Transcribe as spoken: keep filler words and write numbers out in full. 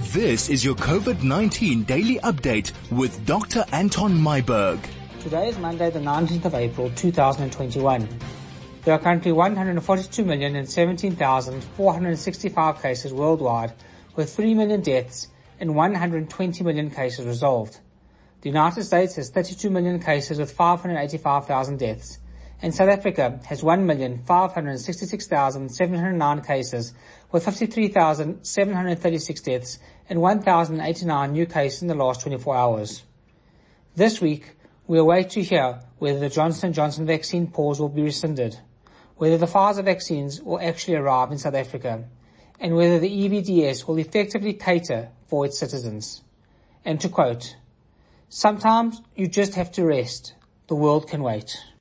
This is your COVID nineteen daily update with Doctor Anton Myburgh. Today is Monday, the nineteenth of April, two thousand twenty-one. There are currently one hundred forty-two million seventeen thousand four hundred sixty-five cases worldwide, with three million deaths and one hundred twenty million cases resolved. The United States has thirty-two million cases with five hundred eighty-five thousand deaths, and South Africa has one million five hundred sixty-six thousand seven hundred nine cases with fifty-three thousand seven hundred thirty-six deaths and one thousand eighty-nine new cases in the last twenty-four hours. This week, we await to hear whether the Johnson and Johnson vaccine pause will be rescinded, whether the Pfizer vaccines will actually arrive in South Africa, and whether the E V D S will effectively cater for its citizens. And to quote, "Sometimes you just have to rest. The world can wait."